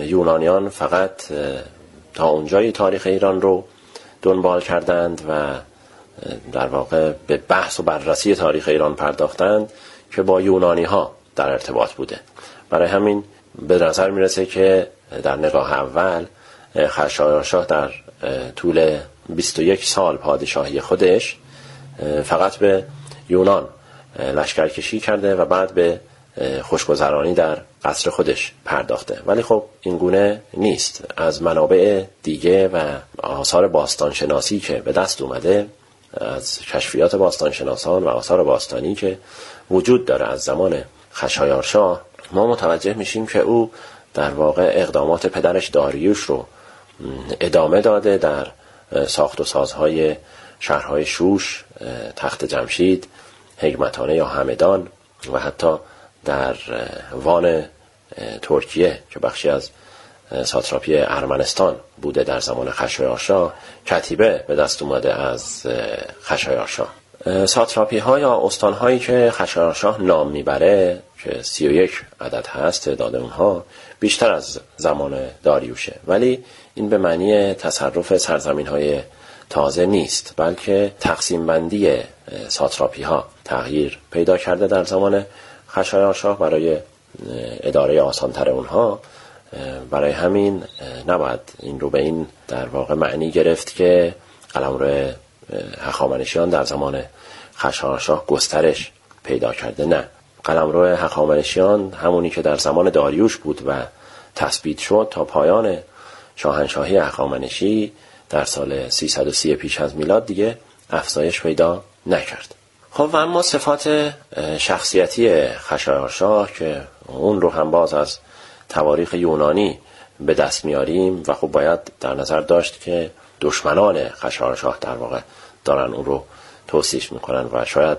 یونانیان فقط تا اونجایی تاریخ ایران رو دنبال کردند و در واقع به بحث و بررسی تاریخ ایران پرداختند که با یونانی ها در ارتباط بوده. برای همین به نظر میرسه که در نگاه اول خشایارشاه در طول 21 سال پادشاهی خودش فقط به یونان لشکرکشی کرده و بعد به خوشگذرانی در قصر خودش پرداخته. ولی خب این گونه نیست. از منابع دیگه و آثار باستانشناسی که به دست اومده، از کشفیات باستانشناسان و آثار باستانی که وجود داره از زمان خشایارشاه، ما متوجه میشیم که او در واقع اقدامات پدرش داریوش رو ادامه داده در ساخت و سازهای شهرهای شوش، تخت جمشید، هگمتانه یا همدان و حتی در وان ترکیه که بخشی از ساتراپی ارمنستان بوده در زمان خشایارشاه، کتیبه به دست اومده از خشایارشاه. ساتراپی ها یا استان هایی که خشایارشاه نام میبره که 31 عدد هست، تعداد اونها بیشتر از زمان داریوشه، ولی این به معنی تصرف سرزمین های تازه نیست، بلکه تقسیم بندی ساتراپی ها تغییر پیدا کرده در زمان خشایارشاه برای اداره آسانتر اونها. برای همین نباید این رو به این در واقع معنی گرفت که قلمرو هخامنشیان در زمان خشایارشاه گسترش پیدا کرده. نه، قلمرو هخامنشیان همونی که در زمان داریوش بود و تثبیت شد تا پایان شاهنشاهی هخامنشی در سال 330 پیش از میلاد دیگه افزایش پیدا نکرد. خب و اما صفات شخصیتی خشایارشاه که اون رو هم باز از تواریخ یونانی به دست میاریم و خب باید در نظر داشت که دشمنان خشایارشاه در واقع دارن اون رو توصیف میکنن و شاید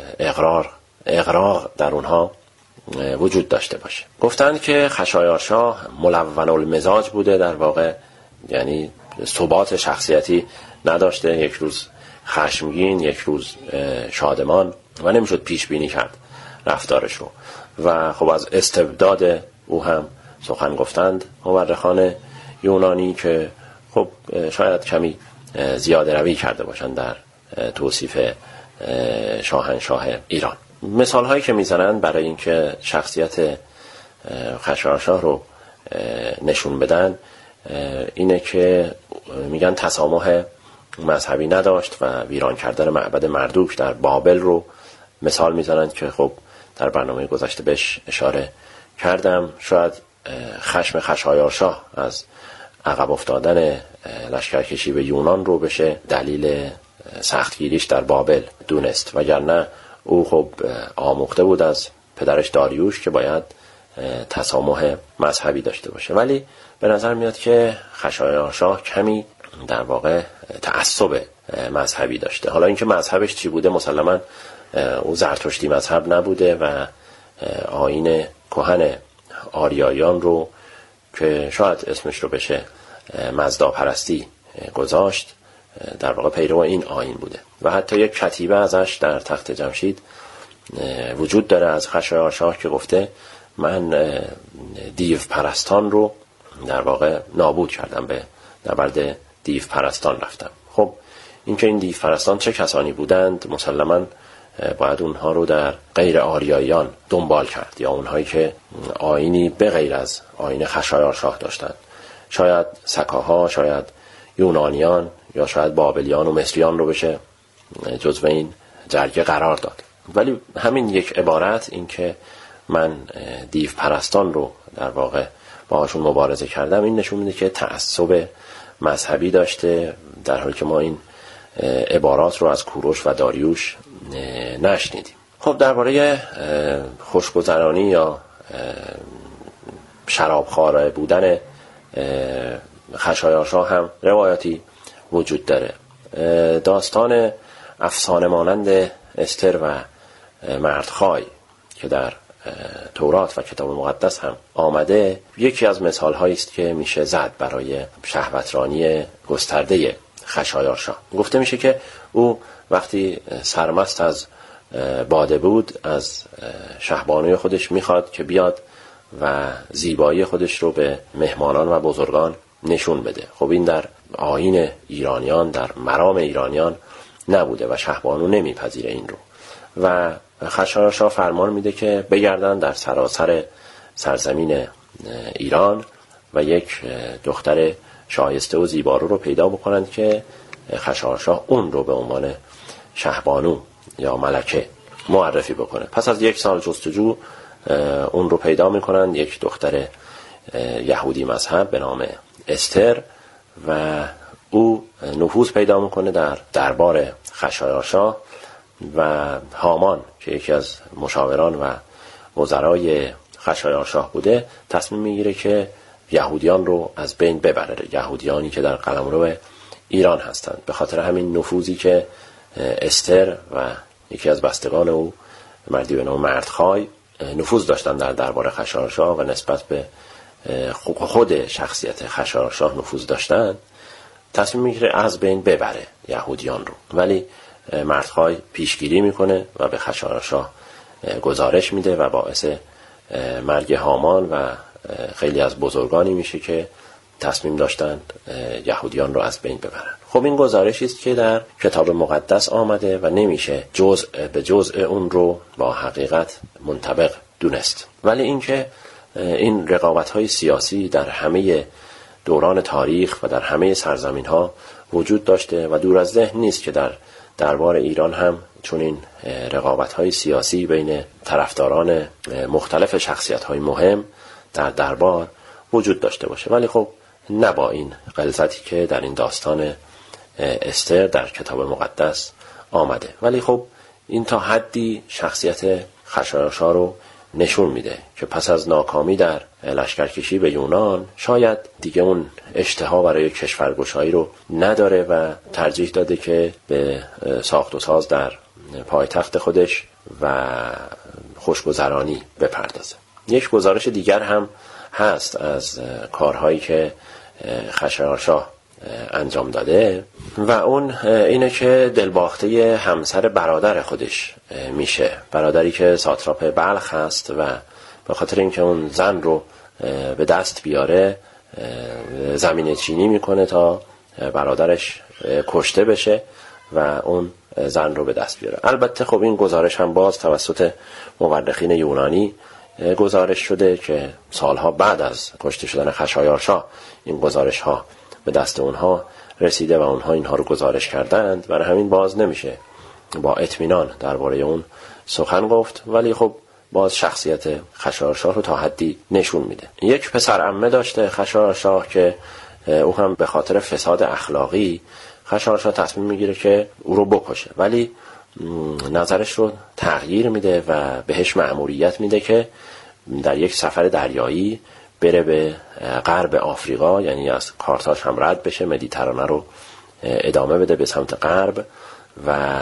اغراق در اونها وجود داشته باشه. گفتند که خشایارشاه ملون المزاج بوده، در واقع یعنی ثبات شخصیتی نداشته، یک روز خشمگین، یک روز شادمان و نمیشد پیش بینی کرد رفتارش رو. و خب از استبداد او هم سخن گفتند مورخان یونانی که خب شاید کمی زیاده روی کرده باشند در توصیف شاهنشاه ایران. مثال هایی که میزنند برای اینکه شخصیت خشایارشاه رو نشون بدن اینه که میگن تسامح مذهبی نداشت و ویران کردن معبد مردوک در بابل رو مثال میزنند که خب در برنامه گذشته بهش اشاره کردم. شاید خشم خشایارشاه از عقب افتادن لشکرکشی به یونان رو بشه دلیل سختگیریش در بابل دونست، وگرنه او خب آموخته بود از پدرش داریوش که باید تسامح مذهبی داشته باشه. ولی به نظر میاد که خشایارشاه کمی در واقع تعصب مذهبی داشته. حالا اینکه مذهبش چی بوده، مسلما او زرتشتی مذهب نبوده و آیین کهن آریایان رو که شاید اسمش رو بشه مزدا پرستی گذاشت، در واقع پیرو این آیین بوده. و حتی یک کتیبه ازش در تخت جمشید وجود داره از خشایارشاه که گفته من دیو پرستان رو در واقع نابود کردم، به نبرد دیو پرستان رفتم. خب اینکه این دیو پرستان چه کسانی بودند، مسلماً باید اونها رو در غیر آریاییان دنبال کرد، یا اونهایی که آیینی به غیر از آیین خشایارشاه داشتند. شاید سکاها، شاید یونانیان، یا شاید بابلیان و مصریان رو بشه جزو این جرگه قرار داد. ولی همین یک عبارت، این که من دیو پرستان رو در واقع باهاشون مبارزه کردم، این نشون میده که تعصب مذهبی داشته، در حالی که ما این عبارات رو از کوروش و داریوش نشنیدیم. خب درباره خوشگذرانی یا شرابخوار بودن خشایارشاه هم روایاتی وجود داره. داستان افسانه مانند استر و مردخای که در تورات و کتاب مقدس هم آمده، یکی از مثال هایی است که میشه زد برای شهوترانی گسترده خشایارشاه. گفته میشه که او وقتی سرمست از باده بود از شهبانوی خودش میخواد که بیاد و زیبایی خودش رو به مهمانان و بزرگان نشون بده. خب این در آیین ایرانیان، در مرام ایرانیان نبوده و شهبانو نمیپذیره این رو. و خشایارشا فرمان میده که بگردن در سراسر سرزمین ایران و یک دختر شایسته و زیبارو رو پیدا بکنند که خشایارشا اون رو به عنوان شهبانو یا ملکه معرفی بکنه. پس از 1 سال جستجو اون رو پیدا میکنند، یک دختر یهودی مذهب به نام استر، و او نفوذ پیدا میکنه در دربار خشایارشا و هامان که یکی از مشاوران و وزرای خشایارشاه بوده تصمیم میگیره که یهودیان رو از بین ببره، یهودیانی که در قلمرو ایران هستند. به خاطر همین نفوذی که استر و یکی از بستگان او مردی به نام مردخای نفوذ داشتن در دربار خشایارشاه و نسبت به خود شخصیت خشایارشاه نفوذ داشتن، تصمیم میگیره از بین ببره یهودیان رو. ولی مردخای پیشگیری میکنه و به خشایارشاه گزارش میده و باعث مرگ هامان و خیلی از بزرگانی میشه که تصمیم داشتند یهودیان رو از بین ببرن. خب این گزارشی است که در کتاب مقدس آمده و نمیشه جزء به جزء اون رو با حقیقت منطبق دونست. ولی اینکه این رقابت‌های سیاسی در همه دوران تاریخ و در همه سرزمین‌ها وجود داشته و دور از ذهن نیست که در دربار ایران هم چون این رقابت‌های سیاسی بین طرفداران مختلف شخصیت‌های مهم در دربار وجود داشته باشه. ولی خب نه با این غلظتی که در این داستان استر در کتاب مقدس آمده. ولی خب این تا حدی شخصیت خشایارشا رو نشون میده که پس از ناکامی در لشکرکشی به یونان شاید دیگه اون اشتها برای کشورگشایی رو نداره و ترجیح داده که به ساخت و ساز در پایتخت خودش و خوشگذرانی بپردازه. یک گزارش دیگر هم هست از کارهایی که خشایارشا انجام داده و اون اینه که دلباخته همسر برادر خودش میشه، برادری که ساتراپ بلخ هست و به خاطر اینکه اون زن رو به دست بیاره زمین چینی میکنه تا برادرش کشته بشه و اون زن رو به دست بیاره. البته خب این گزارش هم باز توسط مورخین یونانی گزارش شده که سالها بعد از کشته شدن خشایارشا این گزارش ها به دست اونها رسیده و اونها اینها رو گزارش کردند. برای همین باز نمیشه با اطمینان درباره اون سخن گفت، ولی خب باز شخصیت خشایارشا رو تا حدی نشون میده. یک پسر عمه داشته خشایارشا که او هم به خاطر فساد اخلاقی خشایارشا تصمیم میگیره که او رو بکشه، ولی نظرش رو تغییر میده و بهش مأموریت میده که در یک سفر دریایی بره به غرب آفریقا، یعنی از کارتاژ هم رد بشه، مدیترانه رو ادامه بده به سمت غرب و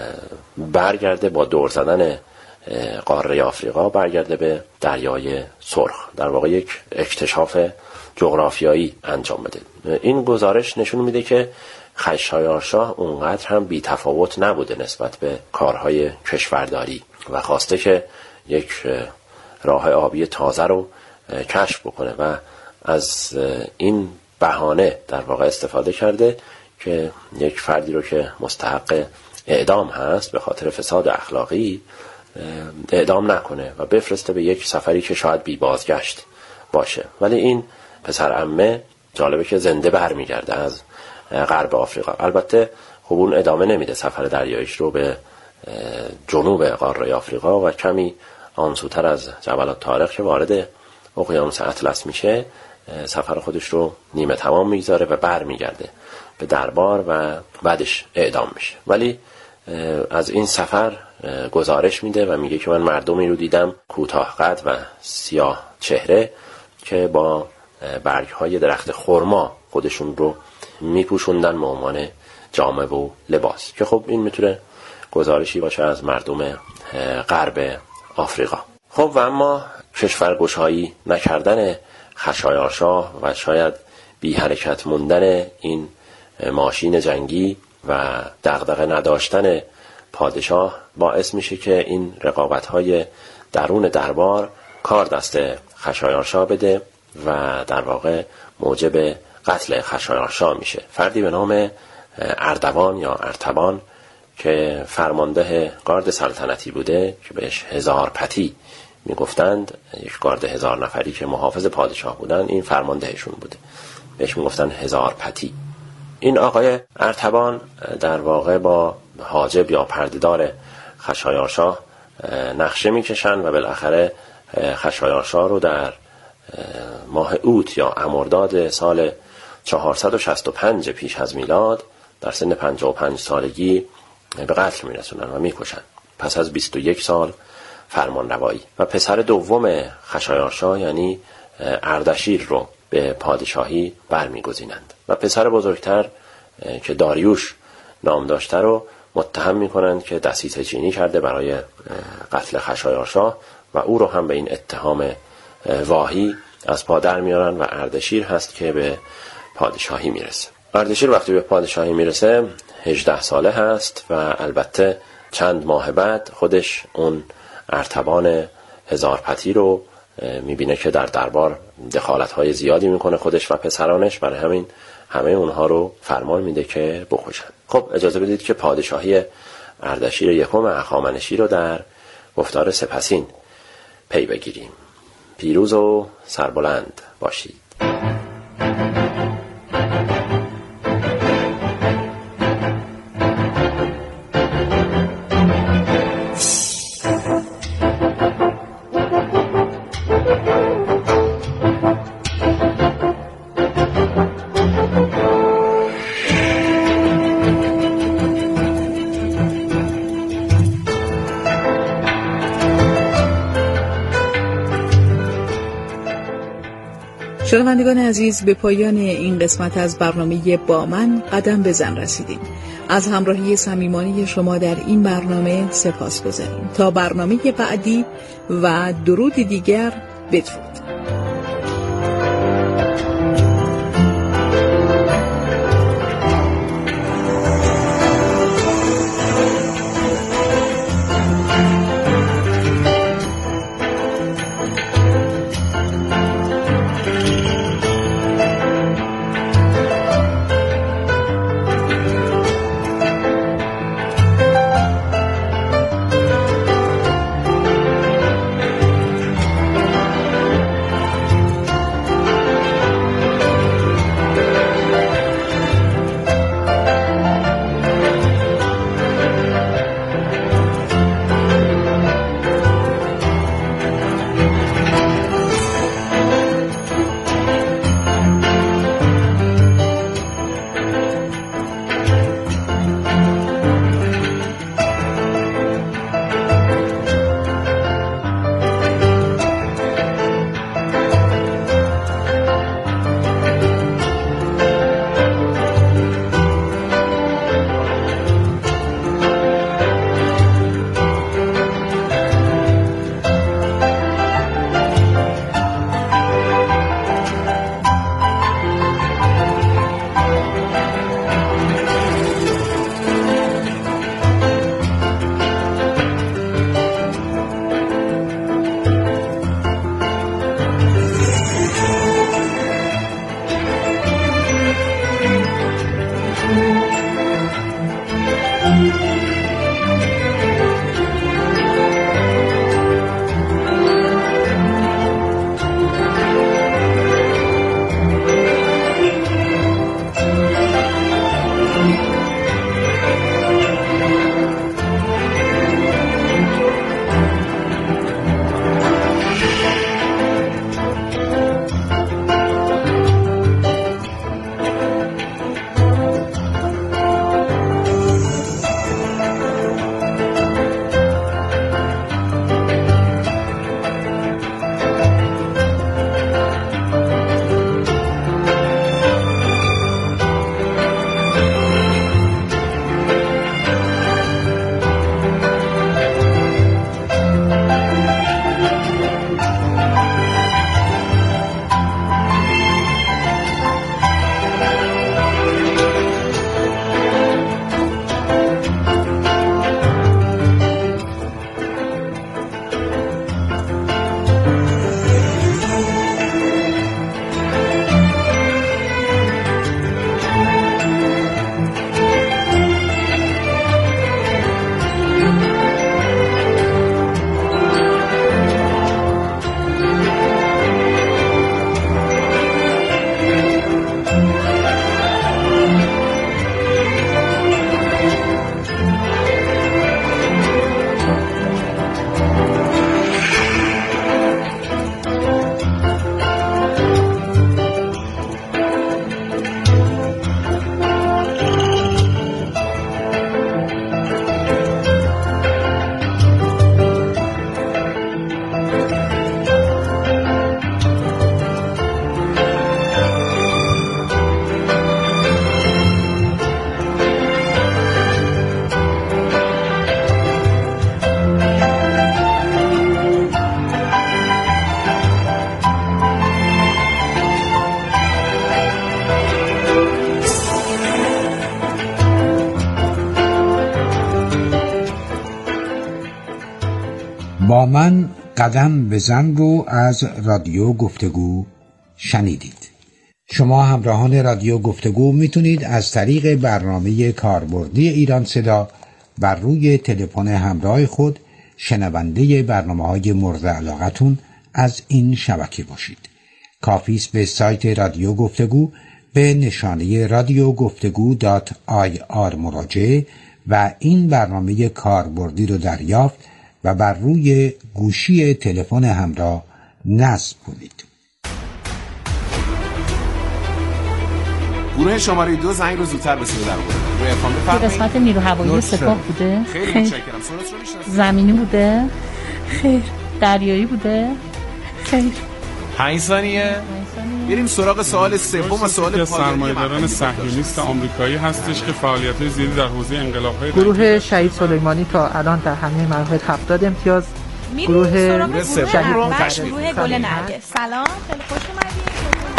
برگرده با دور زدن قاره آفریقا برگرده به دریای سرخ، در واقع یک اکتشاف جغرافیایی انجام بده. این گزارش نشون میده که خشایارشا اونقدر هم بی تفاوت نبوده نسبت به کارهای کشورداری و خواسته که یک راه آبی تازه رو کشف بکنه و از این بهانه در واقع استفاده کرده که یک فردی رو که مستحق اعدام هست به خاطر فساد اخلاقی اعدام نکنه و بفرسته به یک سفری که شاید بی بازگشت باشه. ولی این پسر عمه جالبه که زنده برمیگرده از غرب آفریقا. البته خب اون ادامه نمیده سفر دریاییش رو به جنوب قاره آفریقا و کمی آنسوتر از جبل الطارق که وارد اقیانوس اطلس میشه سفر خودش رو نیمه تمام میگذاره و برمیگرده به دربار و بعدش اعدام میشه. ولی از این سفر گزارش میده و میگه که من مردمی رو دیدم کوتاه قد و سیاه چهره که با برگ‌های درخت خرما خودشون رو میپوشوندن به عنوان جامه و لباس، که خب این میتونه گزارشی باشه از مردم غرب آفریقا. خب و اما کشورگشایی نکردن خشایارشا و شاید بی حرکت موندن این ماشین جنگی و دغدغه نداشتن پادشاه باعث میشه که این رقابت‌های درون دربار کار دست خشایارشا بده و در واقع موجب قتل خشایارشا میشه. فردی به نام اردوان یا ارتبان که فرمانده گارد سلطنتی بوده که بهش هزارپتی میگفتند، یک گارد 1000 نفری که محافظ پادشاه بودن، این فرماندهشون بوده، بهش میگفتن هزارپتی. این آقای ارتبان در واقع با حاجب یا پردهدار خشایارشا نقشه میکشن و بالاخره خشایارشا رو در ماه اوت یا امرداد سال 465 پیش از میلاد در سن 55 سالگی به قتل میرسونن و میکشن پس از 21 سال فرمان روایی. و پسر دوم خشایارشا یعنی اردشیر رو به پادشاهی برمیگزینند و پسر بزرگتر که داریوش نام داشته رو متهم میکنند که دسیسه چینی کرده برای قتل خشایارشا و او رو هم به این اتهام واهی از پا در میارن و اردشیر هست که به پادشاهی میرسه. اردشیر وقتی به پادشاهی میرسه 18 ساله هست و البته چند ماه بعد خودش اون ارتبان هزارپتی رو میبینه که در دربار دخالت‌های زیادی میکنه خودش و پسرانش، برای همین همه اونها رو فرمان میده که بکشن. خب اجازه بدید که پادشاهی اردشیر یکم هخامنشی رو در گفتار سپسین پی بگیریم. پیروز و سربلند باشید. شنوندگان عزیز، به پایان این قسمت از برنامه با من قدم بزن رسیدیم. از همراهی صمیمانه شما در این برنامه سپاسگزاریم. تا برنامه بعدی و درود دیگر، بدرود. با من قدم بزن رو از رادیو گفتگو شنیدید. شما همراهان رادیو گفتگو میتونید از طریق برنامه کاربردی ایران صدا بر روی تلفن همراه خود شنونده برنامه‌های مورد علاقتون از این شبکه باشید. کافی است به سایت رادیو گفتگو به نشانه radiogoftagu.ir مراجعه و این برنامه کاربردی رو دریافت و بر روی گوشی تلفن همراه نصب کنید. گروه شماره 2 زنگ رو زودتر به صدا درآورد. قسمت نیرو هوایی سپاه بوده؟ خیلی متشکرم. زمینی بوده؟ خیر. دریایی بوده؟ خیر. 5 ثانیه. بریم سراغ سوال سوم و سوال پایانی. سرمایه‌داران صهیونیست آمریکایی هستش که فعالیت‌های زیادی در حوزه انقلاب‌های گروه شهید سلیمانی تا الان در همه مراحل 70 امتیاز. گروه سوم رو تشریف گروه گل نرگس. سلام، خیلی خوش اومدید.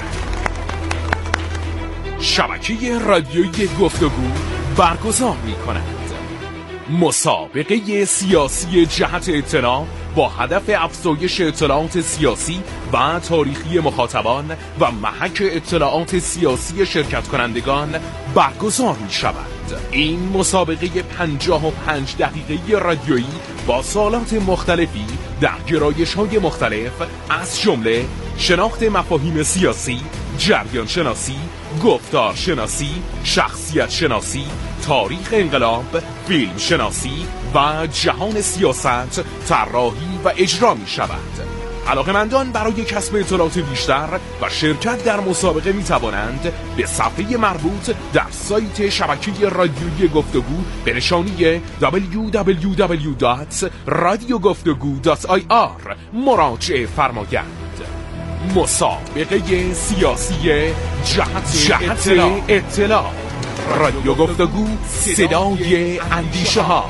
شبکه رادیویی گفتگو برگزار می‌کند مسابقه سیاسی جهت اطلاع با هدف افزایش اطلاعات سیاسی و تاریخی مخاطبان و محک اطلاعات سیاسی شرکت کنندگان برگزار می شود. این مسابقه 55 دقیقه رادیویی با سوالات مختلفی در گرایش‌های مختلف از جمله شناخت مفاهیم سیاسی، جریان شناسی، گفتار شناسی، شخصیت شناسی، تاریخ انقلاب، فیلم شناسی و جهان سیاست طراحی و اجرا می شود. علاقه‌مندان برای کسب اطلاعات بیشتر و شرکت در مسابقه می توانند به صفحه مربوط در سایت شبکه رادیویی گفتگو به نشانی www.radiogoftagu.ir مراجعه فرمایند. مسابقه سیاسی جهت اطلاع. رادیو گفتگو، صدای اندیشه ها.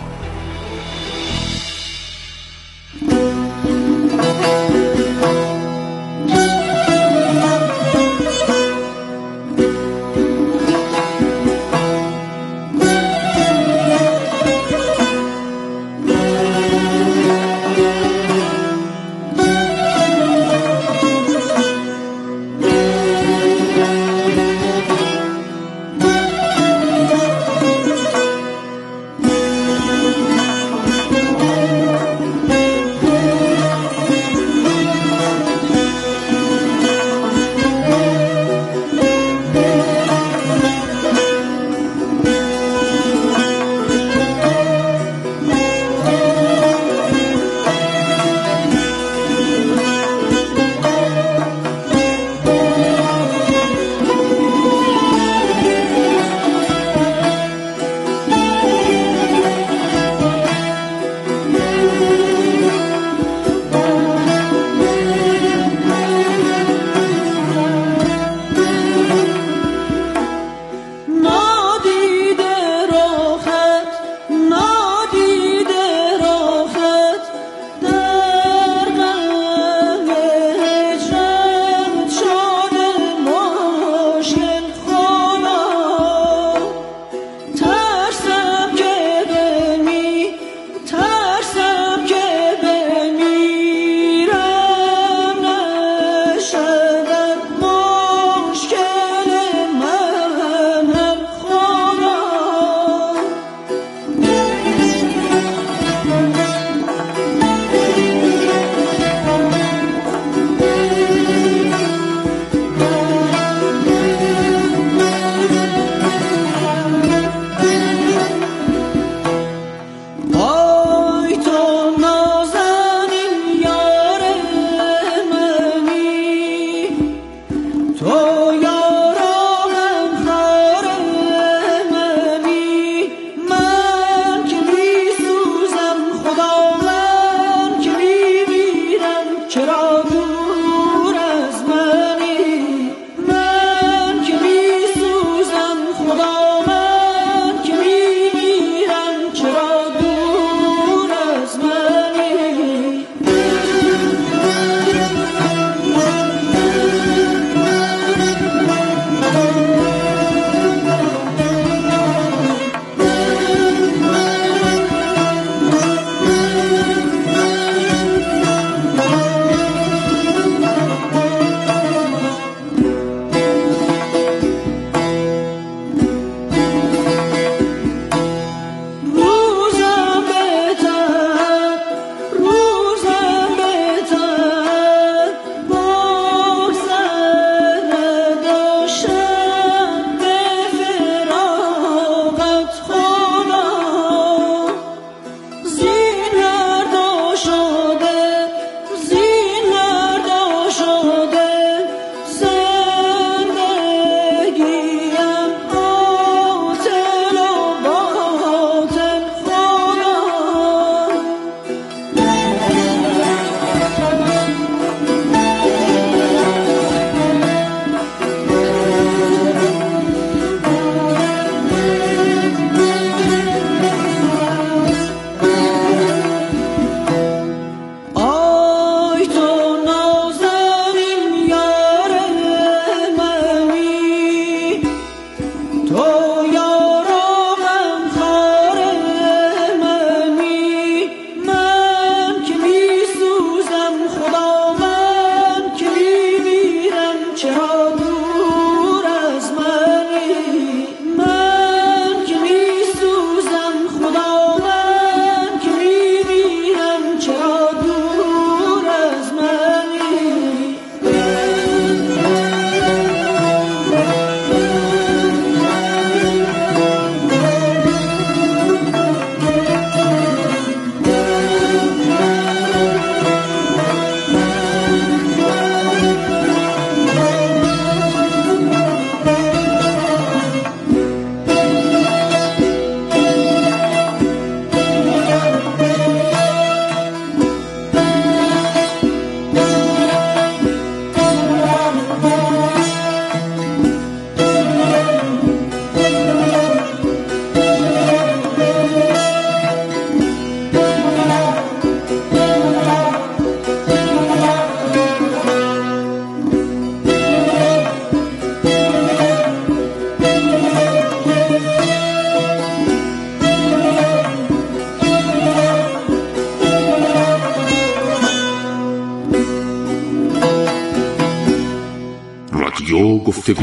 گفتگو،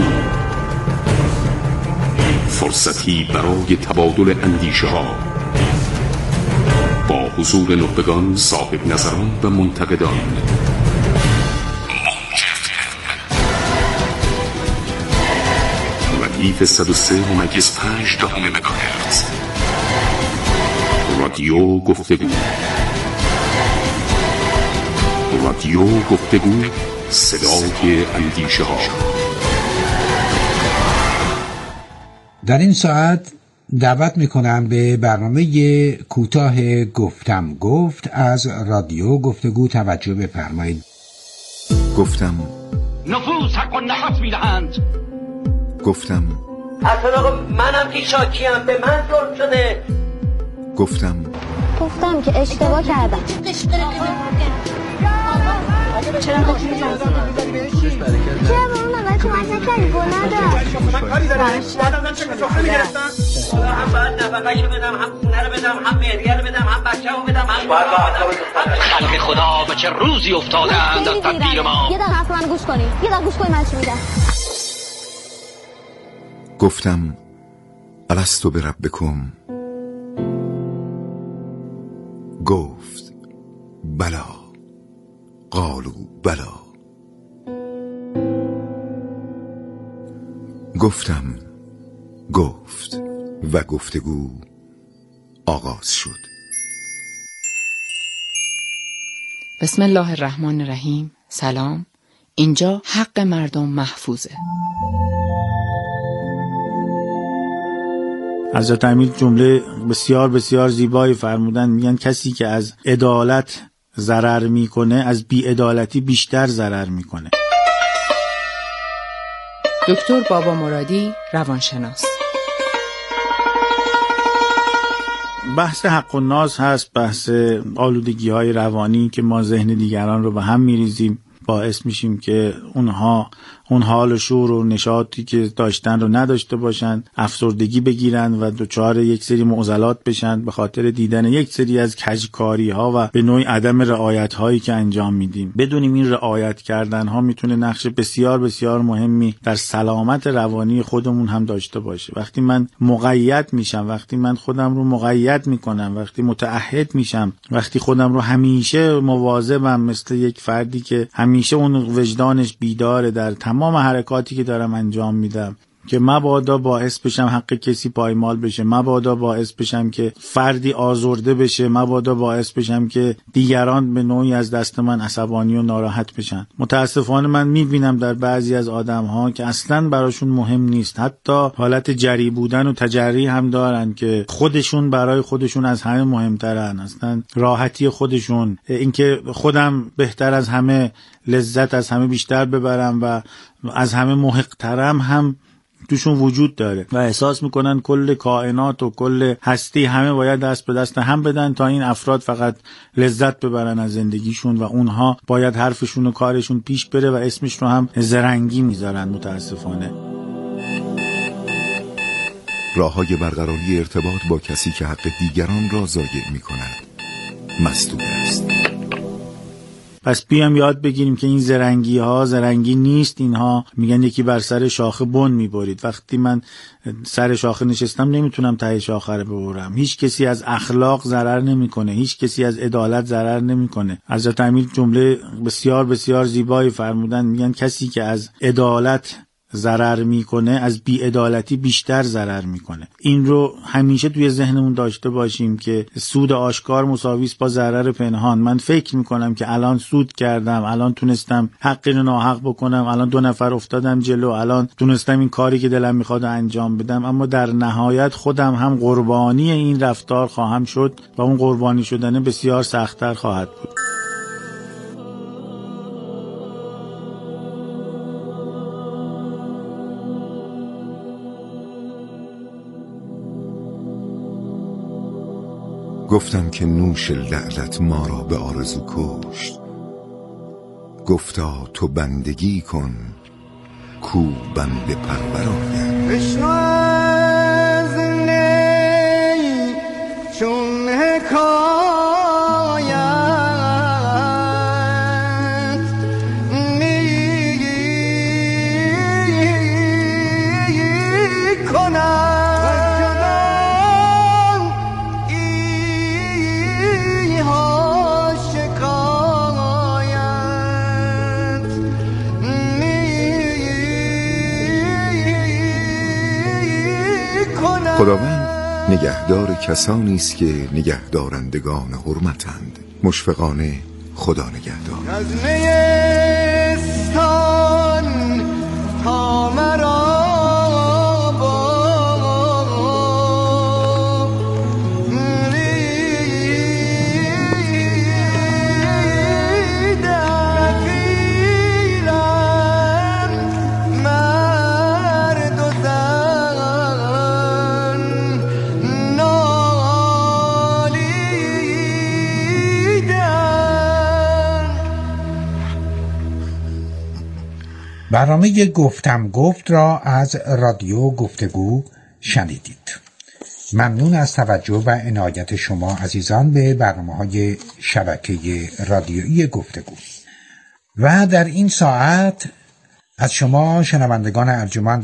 فرصتی برای تبادل اندیشه ها با حضور نخبگان، صاحب نظران و منتقدان. ردیف 103.5 مگاهرتز رادیو گفتگو. رادیو گفتگو، صدای اندیشه ها. در این ساعت دعوت میکنم به برنامه کوتاه گفتم گفت از رادیو گفتگو توجه بفرمایید. گفتم نفوذ حق و نفس میدهند. گفتم اصلا منم که شاکیم، به من ظلم شده. گفتم که اشتباه کردم. چرا با اون نوبت کمک نکردی؟ گناه من کاری دارم. من چه کسافه میگرفتم؟ هم باید نفقه رو بدم، هم خونه رو بدم، هم مهریه رو بدم، هم بچه رو بدم، هم خلق خدا به چه روزی افتادند از تدبیر ما. یه دقیقه حرف من گوش کنی، من چی میگم. گفتم الستو بربکم. گفت بلا. قالوا بلا. گفتم گفت و گفتگو آغاز شد. بسم الله الرحمن الرحیم. سلام. اینجا حق مردم محفوظه. حضرت امیر جمله بسیار بسیار زیبایی فرمودن. میگن کسی که از عدالت ضرر میکنه از بی‌عدالتی بیشتر ضرر میکنه. دکتر بابا مرادی، روانشناس. بحث حق و ناز هست، بحث آلودگی های روانی که ما ذهن دیگران رو به هم میریزیم، باعث میشیم که اونها اون حال و شور و نشاطی که داشتن رو نداشته باشن، افسردگی بگیرن و دچار یک سری معضلات بشن به خاطر دیدن یک سری از کجکاری ها و به نوعی عدم رعایت هایی که انجام میدیم. بدونیم این رعایت کردن ها میتونه نقش بسیار بسیار مهمی در سلامت روانی خودمون هم داشته باشه. وقتی من مقید میشم، وقتی من خودم رو مقید میکنم، وقتی متعهد میشم، وقتی خودم رو همیشه مواظبم، مثل یک فردی که همیشه اون وجدانش بیداره در تمام حرکاتی که دارم انجام میدم که مبادا باعث بشم حق کسی پایمال بشه، مبادا باعث بشم که فردی آزرده بشه، مبادا باعث بشم که دیگران به نوعی از دست من عصبانی و ناراحت بشن. متاسفانه من میبینم در بعضی از آدم‌ها که اصلاً براشون مهم نیست، حتی حالت جری بودن و تجری هم دارن که خودشون برای خودشون از همه مهمترن، اصلاً راحتی خودشون، اینکه خودم بهتر از همه، لذت از همه بیشتر ببرم و از همه محق‌ترم هم توشون وجود داره و احساس میکنن کل کائنات و کل هستی همه باید دست به دست هم بدن تا این افراد فقط لذت ببرن از زندگیشون و اونها باید حرفشون و کارشون پیش بره و اسمش رو هم زرنگی میذارن. متاسفانه راه‌های برقراری ارتباط با کسی که حق دیگران را ضایع میکند مسدود است. پس بیام یاد بگیریم که این زرنگی ها زرنگی نیست. اینها میگن یکی بر سر شاخه بن میبرید. وقتی من سر شاخه نشستم نمیتونم ته شاخه رو ببرم. هیچ کسی از اخلاق ضرر نمیکنه، هیچ کسی از عدالت ضرر نمیکنه. حضرت امیر جمله بسیار بسیار زیبایی فرمودن. میگن کسی که از عدالت ضرر میکنه از بی‌عدالتی بیشتر ضرر میکنه. این رو همیشه توی ذهنمون داشته باشیم که سود آشکار مساوی است با ضرر پنهان. من فکر میکنم که الان سود کردم، الان تونستم حقی رو ناحق بکنم، الان 2 نفر افتادم جلو، الان تونستم این کاری که دلم میخواد انجام بدم، اما در نهایت خودم هم قربانی این رفتار خواهم شد و اون قربانی شدن بسیار سخت‌تر خواهد بود. گفتم که نوش لعلت ما را به آرزو کشت. گفتا تو بندگی کن کو بنده پرور آید. بشنو از نی چون حکایت خداوند نگهدار کسانی است که نگهدارندگان حرمتند. مشفقانه خدا نگهدار. از نیستان تا مرا برنامه گفتم گفت را از رادیو گفتگو شنیدید. ممنون از توجه و عنایت شما عزیزان به برنامه‌های شبکه رادیویی گفتگو. و در این ساعت از شما شنوندگان ارجمند